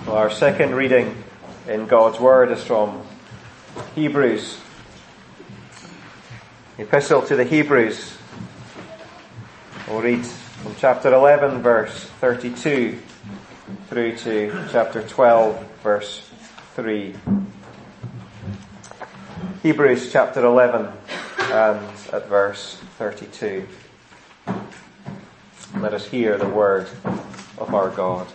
Well, our second reading in God's Word is from Hebrews. The Epistle to the Hebrews. We'll read from chapter 11, verse 32, through to chapter 12, verse 3. Hebrews chapter 11 and at verse 32. Let us hear the word of our God.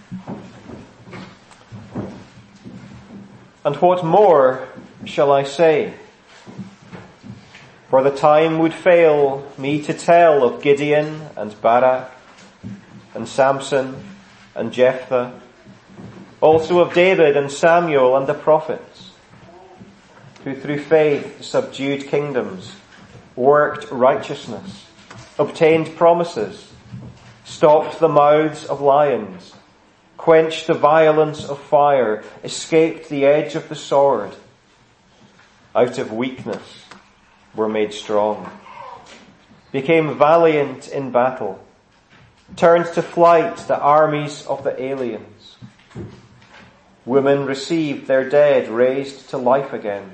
And what more shall I say? For the time would fail me to tell of Gideon and Barak and Samson and Jephthah, also of David and Samuel and the prophets, who through faith subdued kingdoms, worked righteousness, obtained promises, stopped the mouths of lions, quenched the violence of fire, escaped the edge of the sword, out of weakness were made strong, became valiant in battle, turned to flight the armies of the aliens. Women received their dead raised to life again.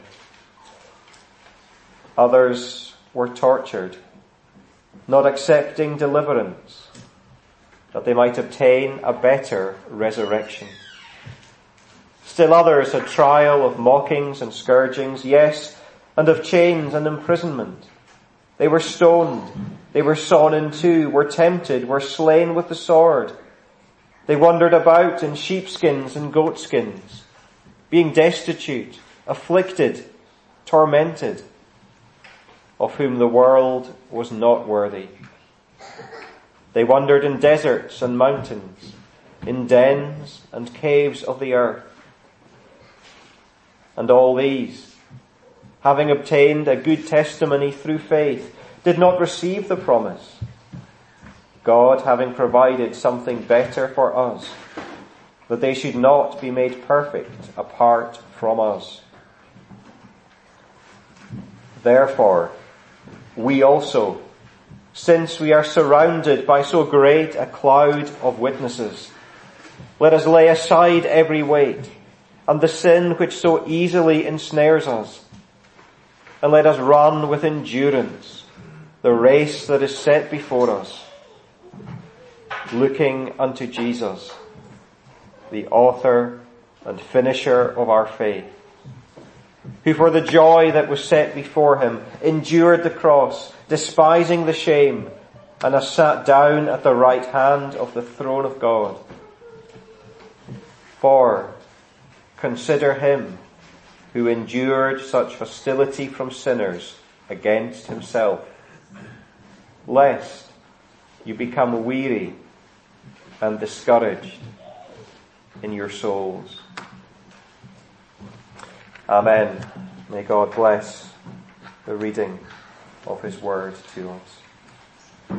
Others were tortured, not accepting deliverance, that they might obtain a better resurrection. Still others had trial of mockings and scourgings, yes, and of chains and imprisonment. They were stoned, they were sawn in two, were tempted, were slain with the sword. They wandered about in sheepskins and goatskins, being destitute, afflicted, tormented, of whom the world was not worthy. They wandered in deserts and mountains, in dens and caves of the earth. And all these, having obtained a good testimony through faith, did not receive the promise, God having provided something better for us, that they should not be made perfect apart from us. Therefore, we also, since we are surrounded by so great a cloud of witnesses, let us lay aside every weight and the sin which so easily ensnares us, and let us run with endurance the race that is set before us, looking unto Jesus, the author and finisher of our faith, who for the joy that was set before him endured the cross, despising the shame, and has sat down at the right hand of the throne of God. For consider him who endured such hostility from sinners against himself, lest you become weary and discouraged in your souls. Amen. May God bless the reading of his word to us.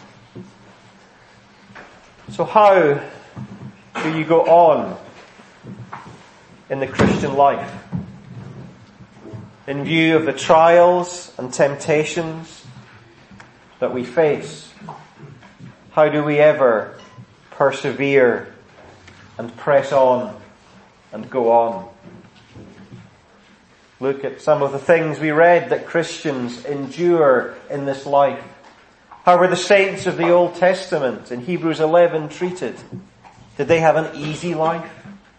So how do you go on in the Christian life? In view of the trials and temptations that we face, how do we ever persevere and press on and go on? Look at some of the things we read that Christians endure in this life. How were the saints of the Old Testament in Hebrews 11 treated? Did they have an easy life?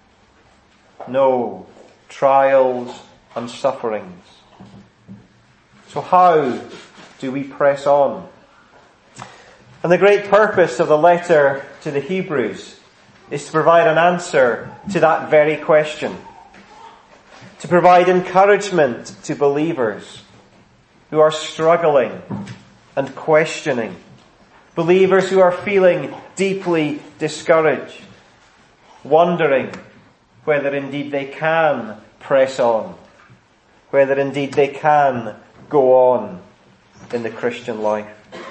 No. Trials and sufferings. So how do we press on? And the great purpose of the letter to the Hebrews is to provide an answer to that very question. To provide encouragement to believers who are struggling and questioning. Believers who are feeling deeply discouraged, wondering whether indeed they can press on, whether indeed they can go on in the Christian life.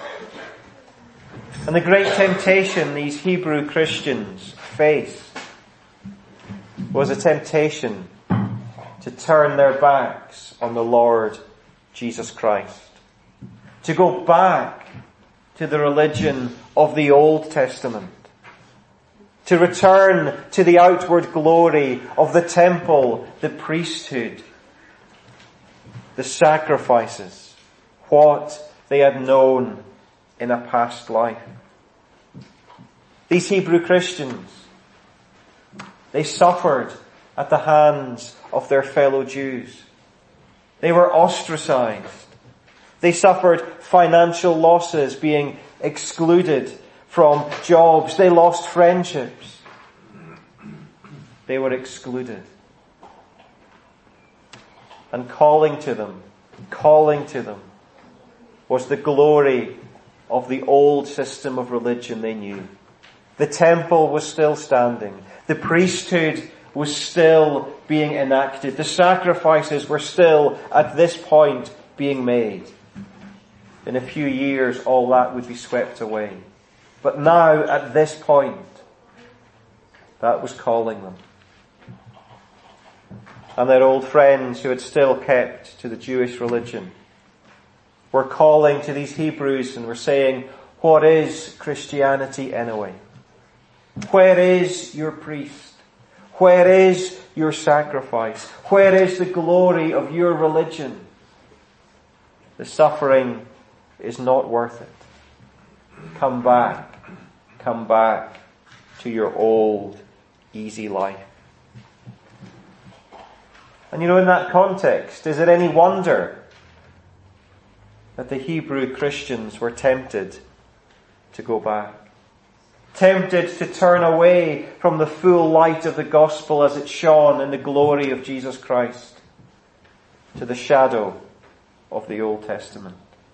And the great temptation these Hebrew Christians faced was a temptation to turn their backs on the Lord Jesus Christ, to go back to the religion of the Old Testament, to return to the outward glory of the temple, the priesthood, the sacrifices, what they had known in a past life. These Hebrew Christians, they suffered at the hands of their fellow Jews. They were ostracized. They suffered financial losses, being excluded from jobs. They lost friendships. They were excluded. And calling to them was the glory of the old system of religion they knew. The temple was still standing. The priesthood was still being enacted. The sacrifices were still at this point being made. In a few years, all that would be swept away. But now, at this point, that was calling them. And their old friends who had still kept to the Jewish religion were calling to these Hebrews and were saying, what is Christianity anyway? Where is your priest? Where is your sacrifice? Where is the glory of your religion? The suffering is not worth it. Come back to your old, easy life. And in that context, is it any wonder that the Hebrew Christians were tempted to go back? Tempted to turn away from the full light of the gospel as it shone in the glory of Jesus Christ to the shadow of the Old Testament.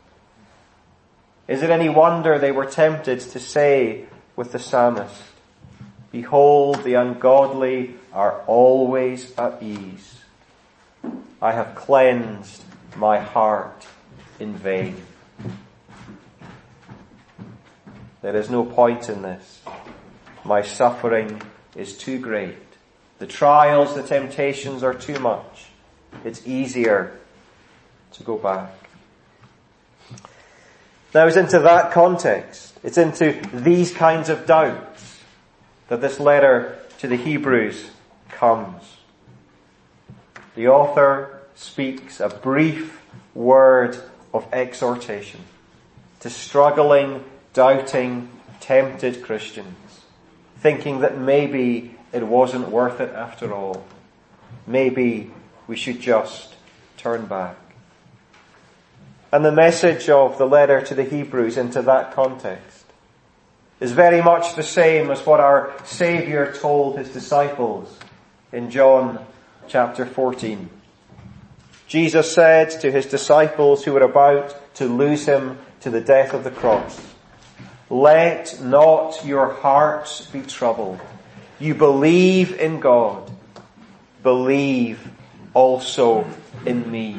Is it any wonder they were tempted to say with the psalmist, behold, the ungodly are always at ease. I have cleansed my heart in vain. There is no point in this. My suffering is too great. The trials, the temptations are too much. It's easier to go back. Now it's into that context, it's into these kinds of doubts that this letter to the Hebrews comes. The author speaks a brief word of exhortation to struggling, doubting, tempted Christians, thinking that maybe it wasn't worth it after all. Maybe we should just turn back. And the message of the letter to the Hebrews into that context is very much the same as what our Saviour told his disciples in John chapter 14. Jesus said to his disciples who were about to lose him to the death of the cross, let not your hearts be troubled. You believe in God. Believe also in me.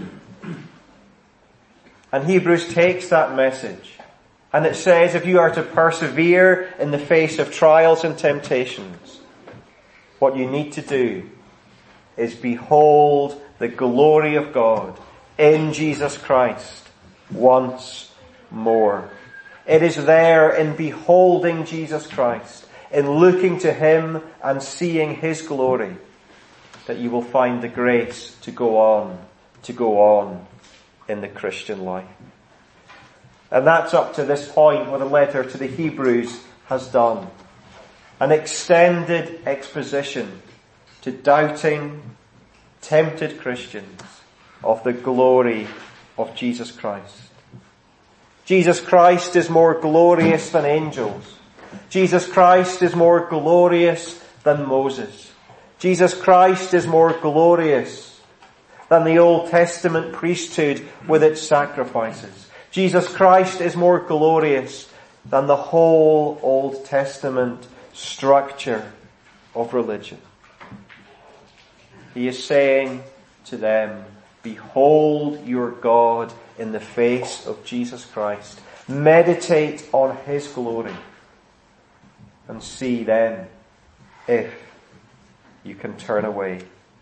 And Hebrews takes that message and it says if you are to persevere in the face of trials and temptations, what you need to do is behold the glory of God in Jesus Christ once more. It is there in beholding Jesus Christ, in looking to him and seeing his glory, that you will find the grace to go on in the Christian life. And that's up to this point what the letter to the Hebrews has done. An extended exposition to doubting, tempted Christians of the glory of Jesus Christ. Jesus Christ is more glorious than angels. Jesus Christ is more glorious than Moses. Jesus Christ is more glorious than the Old Testament priesthood with its sacrifices. Jesus Christ is more glorious than the whole Old Testament structure of religion. He is saying to them, behold your God in the face of Jesus Christ. Meditate on his glory and see then if you can turn away.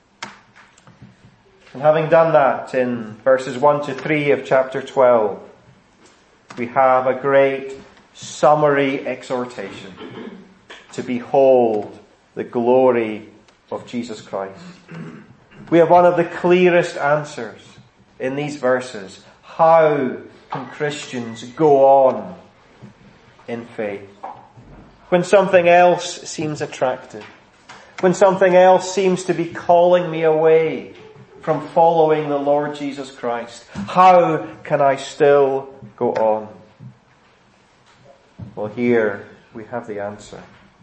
And having done that in verses 1 to 3 of chapter 12, we have a great summary exhortation to behold the glory of Jesus Christ. We have one of the clearest answers in these verses. How can Christians go on in faith? When something else seems attractive, when something else seems to be calling me away from following the Lord Jesus Christ, how can I still go on? Well, here we have the answer.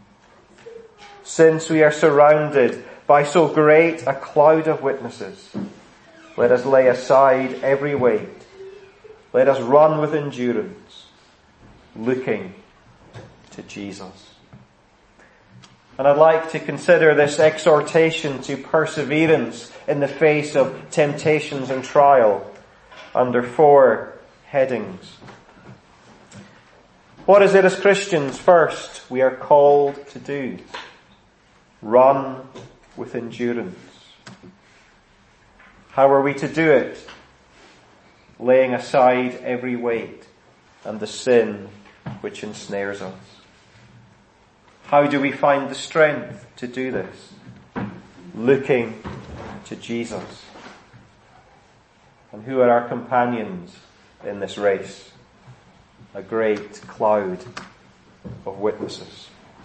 Since we are surrounded by so great a cloud of witnesses, let us lay aside every weight. Let us run with endurance, looking to Jesus. And I'd like to consider this exhortation to perseverance in the face of temptations and trial under 4 headings. What is it as Christians? First, we are called to do. Run with endurance. How are we to do it? Laying aside every weight and the sin which ensnares us. How do we find the strength to do this? Looking to Jesus. And who are our companions in this race? A great cloud of witnesses.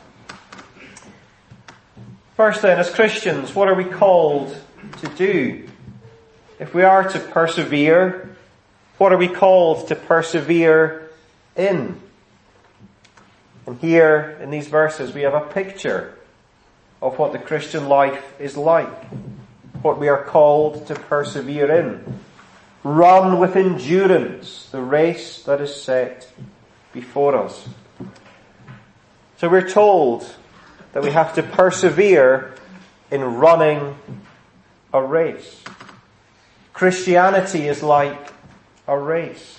First then, as Christians, what are we called to do? If we are to persevere, what are we called to persevere in? And here, in these verses, we have a picture of what the Christian life is like. What we are called to persevere in. Run with endurance the race that is set before us. So we're told that we have to persevere in running a race. Christianity is like a race.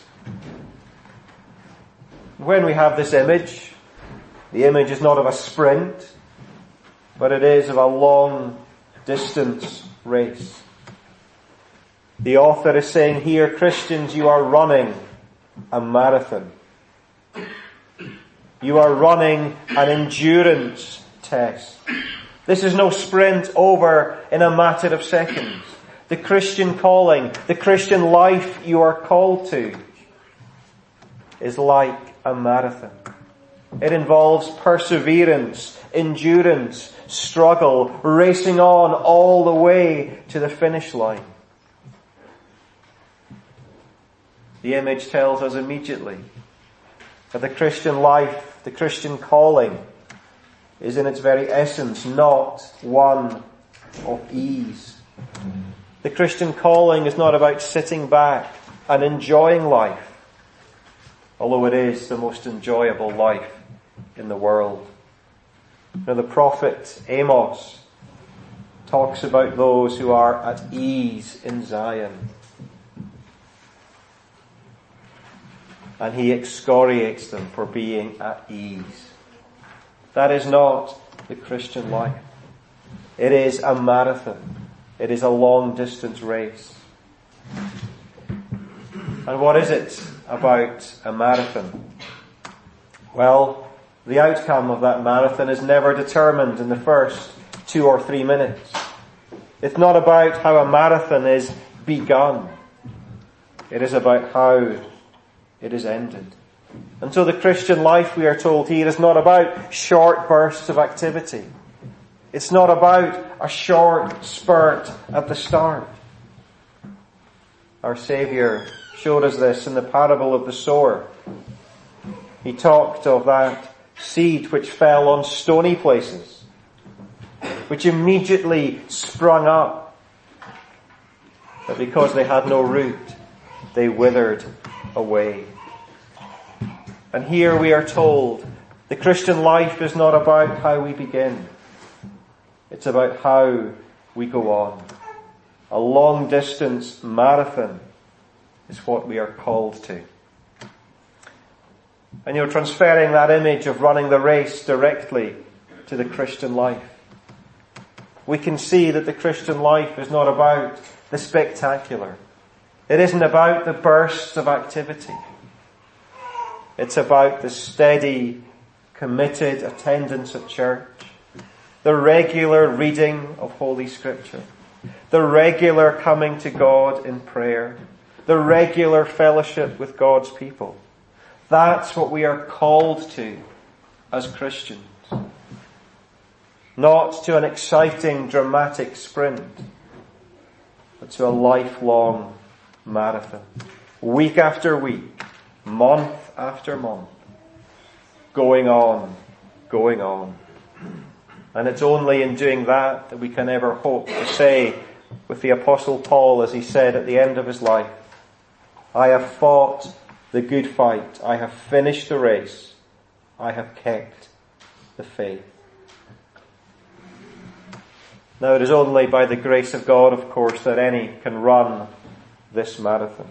When we have this image, the image is not of a sprint, but it is of a long distance race. The author is saying here, Christians, you are running a marathon. You are running an endurance test. This is no sprint over in a matter of seconds. The Christian calling, the Christian life you are called to is like a marathon. It involves perseverance, endurance, struggle, racing on all the way to the finish line. The image tells us immediately that the Christian life, the Christian calling, is in its very essence not one of ease. The Christian calling is not about sitting back and enjoying life, although it is the most enjoyable life in the world. Now, the prophet Amos talks about those who are at ease in Zion. And he excoriates them for being at ease. That is not the Christian life. It is a marathon. It is a long distance race. And what is it about a marathon? Well, the outcome of that marathon is never determined in the first 2 or 3 minutes. It's not about how a marathon is begun. It is about how it is ended. And so the Christian life, we are told here, is not about short bursts of activity. It's not about a short spurt at the start. Our Saviour showed us this in the parable of the sower. He talked of that seed which fell on stony places, which immediately sprung up, but because they had no root, they withered away. And here we are told the Christian life is not about how we begin. It's about how we go on. A long distance marathon is what we are called to. And you're transferring that image of running the race directly to the Christian life. We can see that the Christian life is not about the spectacular. It isn't about the bursts of activity. It's about the steady, committed attendance at church, the regular reading of Holy Scripture, the regular coming to God in prayer, the regular fellowship with God's people. That's what we are called to as Christians. Not to an exciting, dramatic sprint, but to a lifelong marathon. Week after week, month after month, going on, going on. And it's only in doing that that we can ever hope to say with the Apostle Paul, as he said at the end of his life, I have fought the good fight. I have finished the race. I have kept the faith. Now it is only by the grace of God, of course, that any can run this marathon.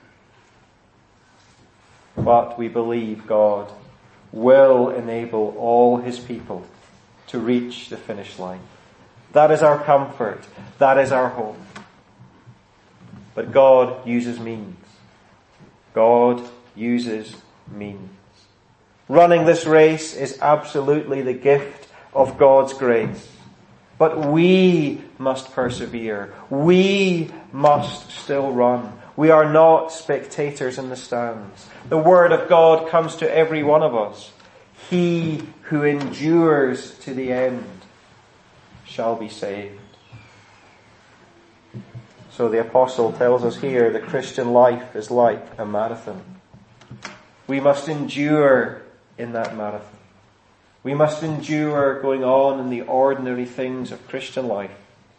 But we believe God will enable all His people to reach the finish line. That is our comfort. That is our hope. But God uses means. God uses means. Running this race is absolutely the gift of God's grace. But we must persevere. We must still run. We are not spectators in the stands. The Word of God comes to every one of us. He who endures to the end shall be saved. So the Apostle tells us here the Christian life is like a marathon. We must endure in that marathon. We must endure going on in the ordinary things of Christian life.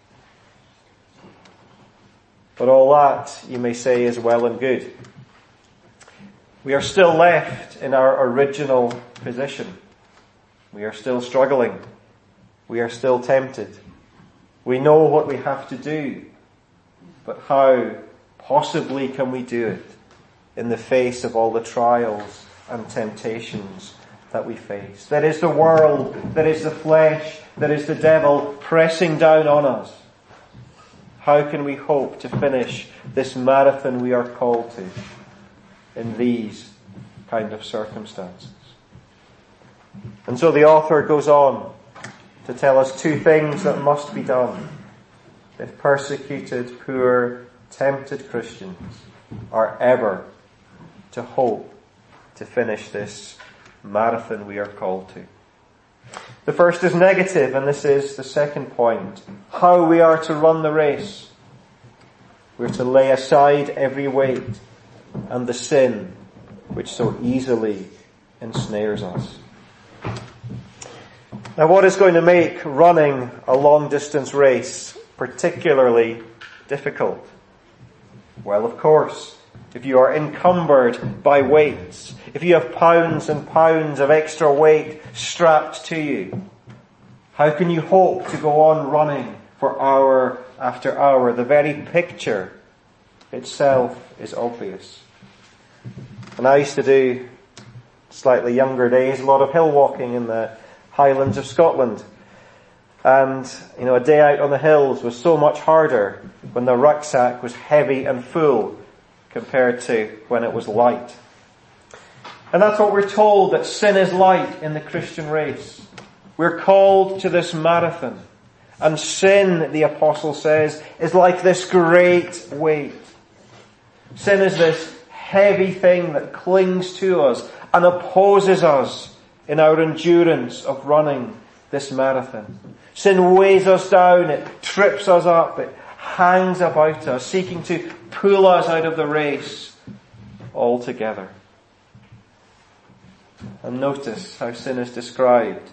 But all that, you may say, is well and good. We are still left in our original position. We are still struggling. We are still tempted. We know what we have to do. But how possibly can we do it in the face of all the trials and temptations that we face? That is the world, that is the flesh, that is the devil pressing down on us. How can we hope to finish this marathon we are called to in these kind of circumstances? And so the author goes on to tell us two things that must be done if persecuted, poor, tempted Christians are ever to hope to finish this marathon we are called to. The first is negative, and this is the second point. How we are to run the race. We're to lay aside every weight and the sin which so easily ensnares us. Now, what is going to make running a long distance race particularly difficult? Well, of course, if you are encumbered by weights, if you have pounds and pounds of extra weight strapped to you, how can you hope to go on running for hour after hour? The very picture itself is obvious. And I used to do, slightly younger days, a lot of hill walking in the Highlands of Scotland. And, a day out on the hills was so much harder when the rucksack was heavy and full compared to when it was light. And that's what we're told, that sin is light in the Christian race. We're called to this marathon. And sin, the apostle says, is like this great weight. Sin is this heavy thing that clings to us and opposes us in our endurance of running this marathon. Sin weighs us down, it trips us up, it hangs about us, seeking to pull us out of the race altogether. And notice how sin is described.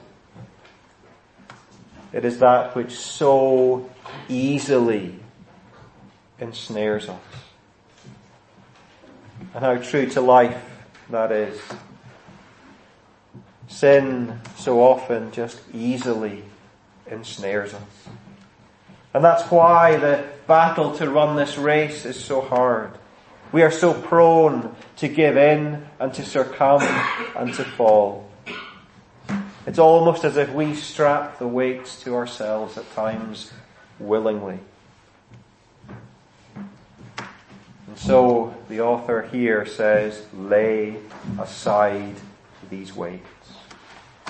It is that which so easily ensnares us. And how true to life that is. Sin so often just easily ensnares us. And that's why the battle to run this race is so hard. We are so prone to give in and to succumb and to fall. It's almost as if we strap the weights to ourselves at times willingly. And so the author here says, lay aside these weights.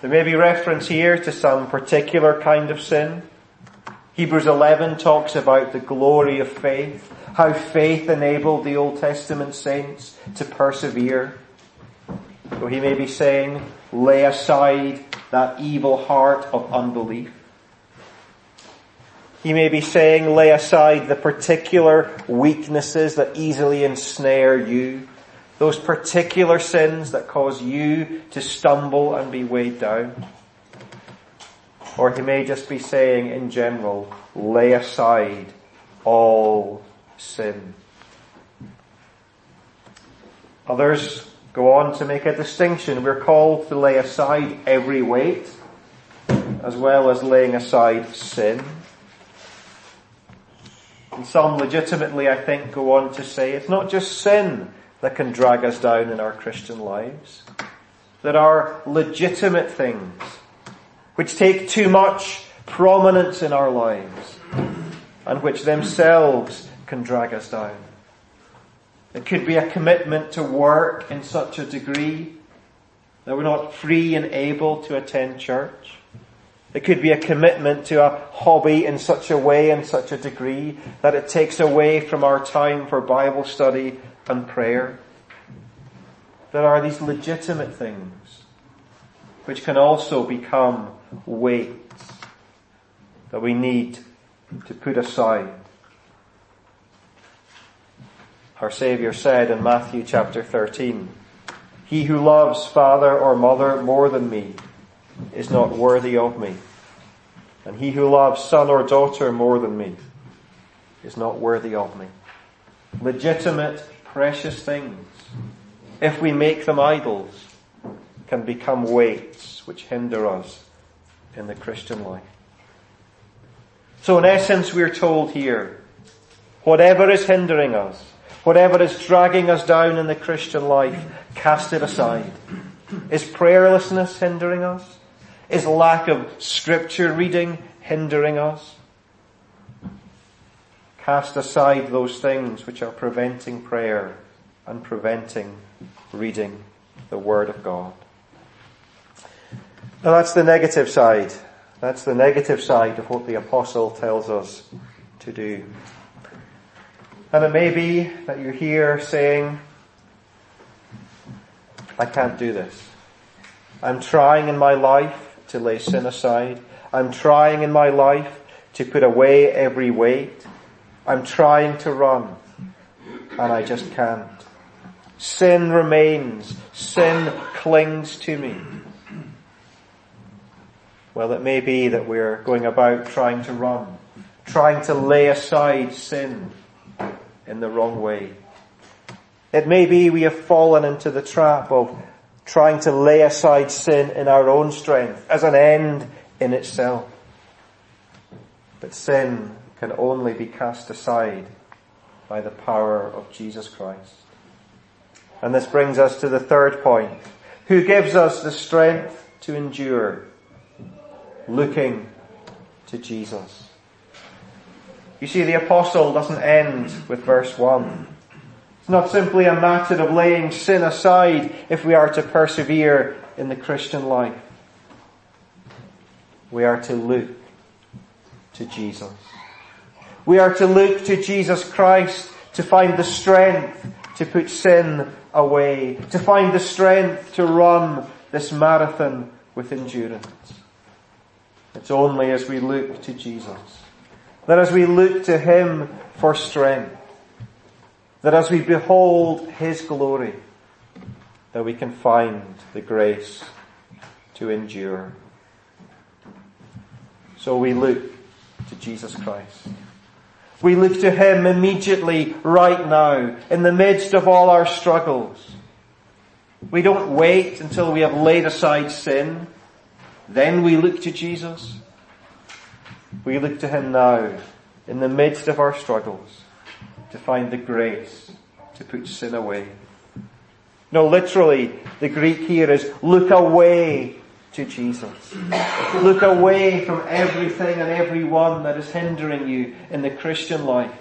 There may be reference here to some particular kind of sin. Hebrews 11 talks about the glory of faith, how faith enabled the Old Testament saints to persevere. So he may be saying, lay aside that evil heart of unbelief. He may be saying, lay aside the particular weaknesses that easily ensnare you, those particular sins that cause you to stumble and be weighed down. Or he may just be saying in general, lay aside all sin. Others go on to make a distinction. We're called to lay aside every weight, as well as laying aside sin. And some legitimately, I think, go on to say it's not just sin that can drag us down in our Christian lives. There are legitimate things which take too much prominence in our lives and which themselves can drag us down. It could be a commitment to work in such a degree that we're not free and able to attend church. It could be a commitment to a hobby in such a way and such a degree that it takes away from our time for Bible study and prayer. There are these legitimate things which can also become weights that we need to put aside. Our Saviour said in Matthew chapter 13, he who loves father or mother more than me is not worthy of me. And he who loves son or daughter more than me is not worthy of me. Legitimate, precious things, if we make them idols, can become weights which hinder us in the Christian life. So in essence, we're told here, whatever is hindering us, whatever is dragging us down in the Christian life, cast it aside. Is prayerlessness hindering us? Is lack of scripture reading hindering us? Cast aside those things which are preventing prayer and preventing reading the Word of God. Now that's the negative side. That's the negative side of what the apostle tells us to do. And it may be that you're here saying, I can't do this. I'm trying in my life to lay sin aside. I'm trying in my life to put away every weight. I'm trying to run, and I just can't. Sin remains. Sin clings to me. Well, it may be that we're going about trying to run, trying to lay aside sin in the wrong way. It may be we have fallen into the trap of trying to lay aside sin in our own strength as an end in itself. But sin can only be cast aside by the power of Jesus Christ. And this brings us to the third point. Who gives us the strength to endure? Looking to Jesus. You see, the apostle doesn't end with verse 1. It's not simply a matter of laying sin aside if we are to persevere in the Christian life. We are to look to Jesus. We are to look to Jesus Christ to find the strength to put sin away, to find the strength to run this marathon with endurance. It's only as we look to Jesus, that as we look to Him for strength, that as we behold His glory, that we can find the grace to endure. So we look to Jesus Christ. We look to Him immediately, right now, in the midst of all our struggles. We don't wait until we have laid aside sin. Then we look to Jesus. We look to Him now, in the midst of our struggles, to find the grace to put sin away. No, literally, the Greek here is look away to Jesus. Look away from everything and everyone that is hindering you in the Christian life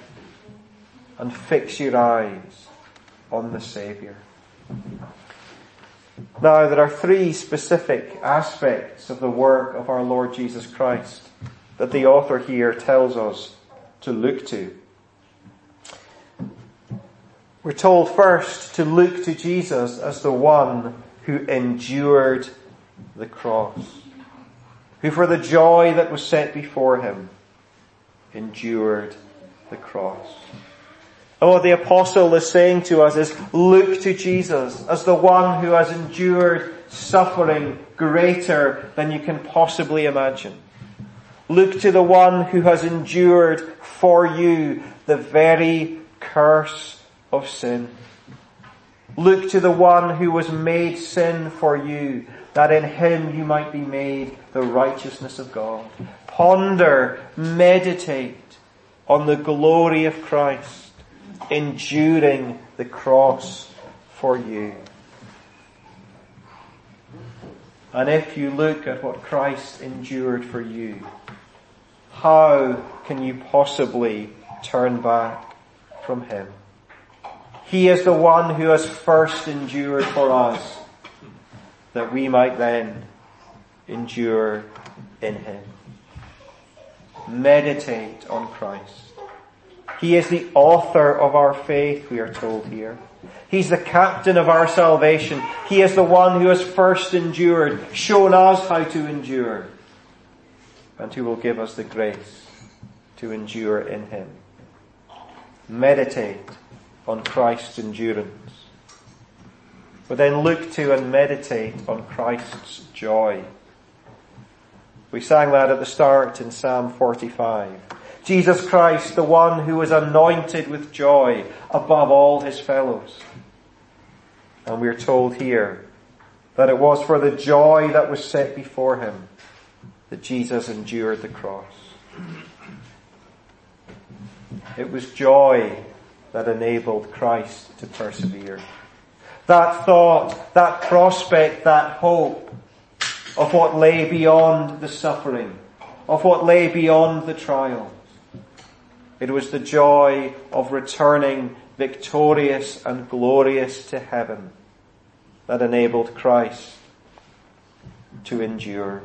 and fix your eyes on the Saviour. Now, there are three specific aspects of the work of our Lord Jesus Christ that the author here tells us to look to. We're told first to look to Jesus as the one who endured the cross, who for the joy that was set before him endured the cross. And what the apostle is saying to us is, look to Jesus as the one who has endured suffering greater than you can possibly imagine. Look to the one who has endured for you the very curse of sin. Look to the one who was made sin for you, that in him you might be made the righteousness of God. Ponder, meditate on the glory of Christ enduring the cross for you. And if you look at what Christ endured for you, how can you possibly turn back from him? He is the one who has first endured for us, that we might then endure in him. Meditate on Christ. He is the author of our faith, we are told here. He's the captain of our salvation. He is the one who has first endured, shown us how to endure, and who will give us the grace to endure in him. Meditate on Christ's endurance. But then look to and meditate on Christ's joy. We sang that at the start in Psalm 45. Jesus Christ, the one who was anointed with joy above all his fellows. And we are told here that it was for the joy that was set before him that Jesus endured the cross. It was joy that enabled Christ to persevere. That thought, that prospect, that hope of what lay beyond the suffering, of what lay beyond the trials. It was the joy of returning victorious and glorious to heaven that enabled Christ to endure.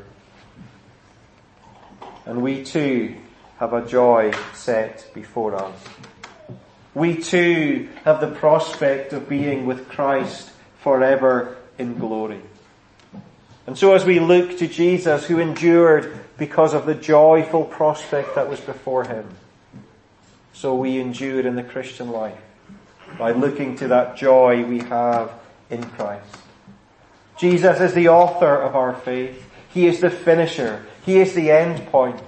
And we too have a joy set before us. We too have the prospect of being with Christ forever in glory. And so as we look to Jesus, who endured because of the joyful prospect that was before him, so we endure in the Christian life by looking to that joy we have in Christ. Jesus is the author of our faith. He is the finisher. He is the end point.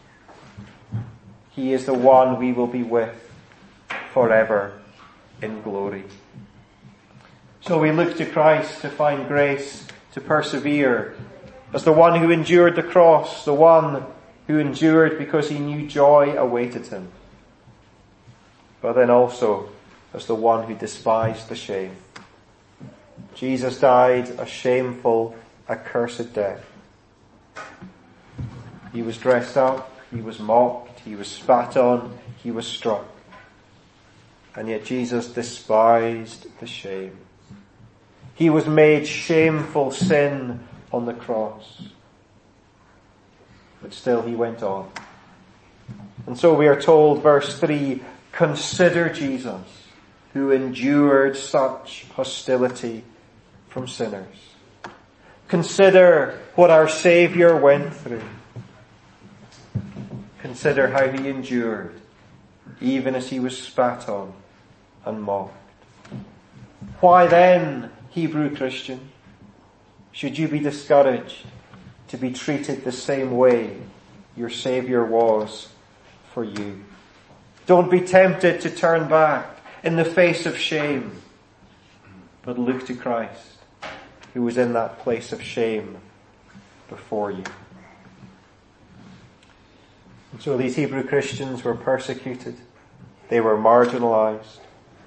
He is the one we will be with forever in glory. So we look to Christ to find grace to persevere as the one who endured the cross, the one who endured because he knew joy awaited him. But then also as the one who despised the shame. Jesus died a shameful, accursed death. He was dressed up, he was mocked, he was spat on, he was struck. And yet Jesus despised the shame. He was made shameful sin on the cross. But still he went on. And so we are told, verse 3, consider Jesus, who endured such hostility from sinners. Consider what our Saviour went through. Consider how he endured, even as he was spat on and mocked. Why then, Hebrew Christian, should you be discouraged to be treated the same way your Saviour was for you? Don't be tempted to turn back in the face of shame, but look to Christ, who was in that place of shame before you. And so these Hebrew Christians were persecuted. They were marginalized.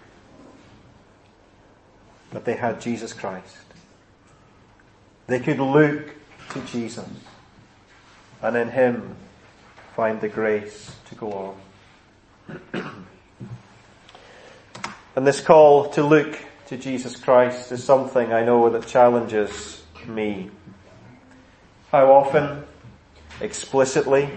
But they had Jesus Christ. They could look to Jesus and in him find the grace to go on. And this call to look to Jesus Christ is something I know that challenges me. How often, explicitly,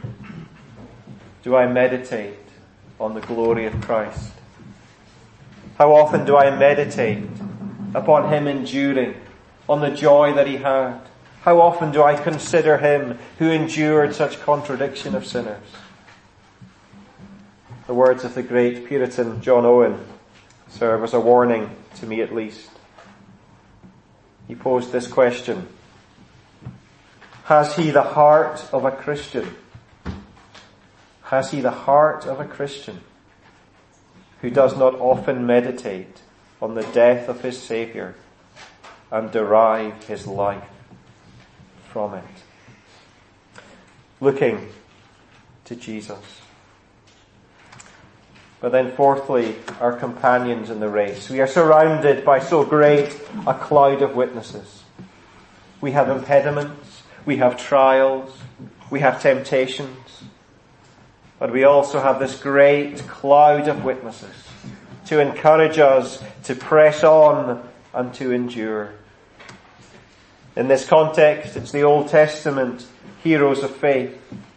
do I meditate on the glory of Christ? How often do I meditate upon him enduring, on the joy that he had? How often do I consider him who endured such contradiction of sinners? The words of the great Puritan John Owen serve as a warning, to me at least. He posed this question: has he the heart of a Christian? Has he the heart of a Christian who does not often meditate on the death of his Saviour and derive his life from it? Looking to Jesus. But then fourthly, our companions in the race. We are surrounded by so great a cloud of witnesses. We have impediments, we have trials, we have temptations, but we also have this great cloud of witnesses to encourage us to press on and to endure. In this context, it's the Old Testament heroes of faith.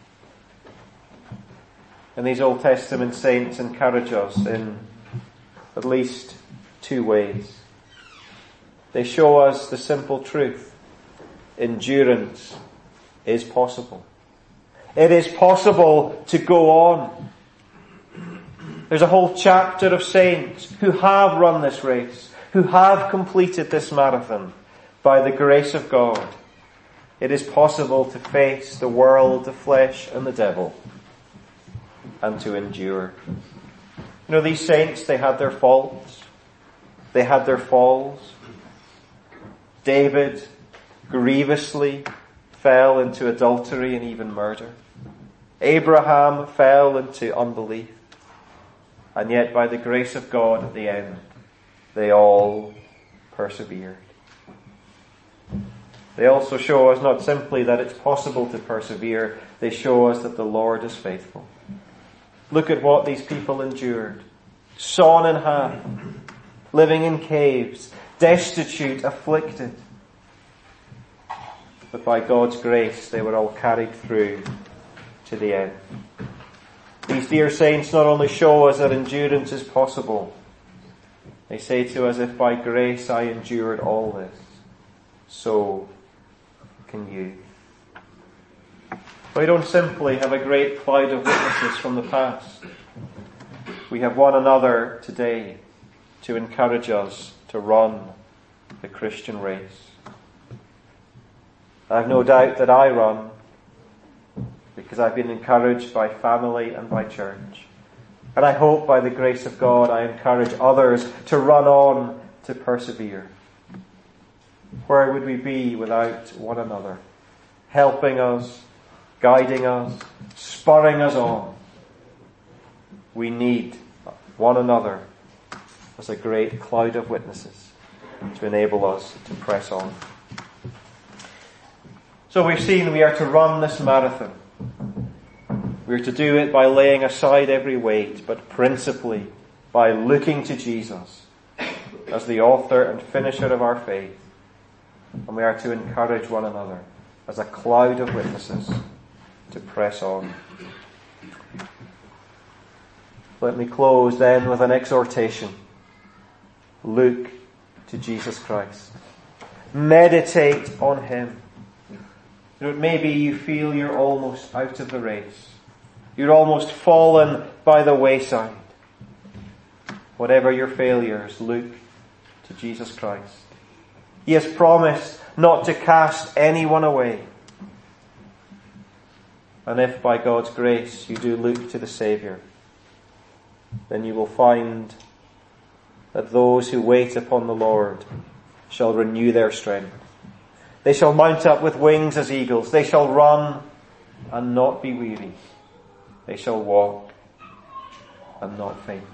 And these Old Testament saints encourage us in at least two ways. They show us the simple truth: endurance is possible. It is possible to go on. There's a whole chapter of saints who have run this race, who have completed this marathon by the grace of God. It is possible to face the world, the flesh, and the devil, and to endure. You know, these saints, they had their faults. They had their falls. David grievously fell into adultery and even murder. Abraham fell into unbelief. And yet by the grace of God at the end, they all persevered. They also show us not simply that it's possible to persevere, they show us that the Lord is faithful. Look at what these people endured. Sawn in half, living in caves, destitute, afflicted. But by God's grace, they were all carried through to the end. These dear saints not only show us that endurance is possible, they say to us, if by grace I endured all this, so can you. We don't simply have a great cloud of witnesses from the past. We have one another today to encourage us to run the Christian race. I have no doubt that I run because I've been encouraged by family and by church. And I hope by the grace of God I encourage others to run on, to persevere. Where would we be without one another, helping us, guiding us, spurring us on? We need one another as a great cloud of witnesses to enable us to press on. So we've seen we are to run this marathon. We're to do it by laying aside every weight, but principally by looking to Jesus as the author and finisher of our faith. And we are to encourage one another as a cloud of witnesses to press on. Let me close then with an exhortation. Look to Jesus Christ. Meditate on him. You know, maybe you feel you're almost out of the race. You're almost fallen by the wayside. Whatever your failures, look to Jesus Christ. He has promised not to cast anyone away. And if by God's grace you do look to the Saviour, then you will find that those who wait upon the Lord shall renew their strength. They shall mount up with wings as eagles. They shall run and not be weary. They shall walk and not faint.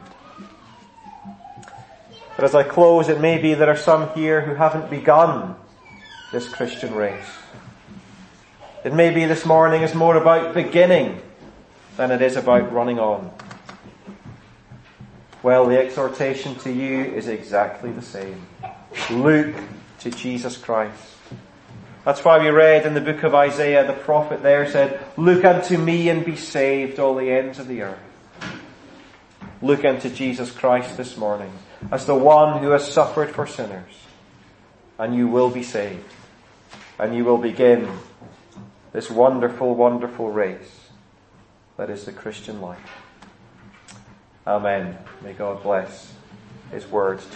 But as I close, it may be there are some here who haven't begun this Christian race. It may be this morning is more about beginning than it is about running on. Well, the exhortation to you is exactly the same. Look to Jesus Christ. That's why we read in the book of Isaiah, the prophet there said, look unto me and be saved, all the ends of the earth. Look unto Jesus Christ this morning as the one who has suffered for sinners, and you will be saved, and you will begin this wonderful, wonderful race that is the Christian life. Amen. May God bless His words.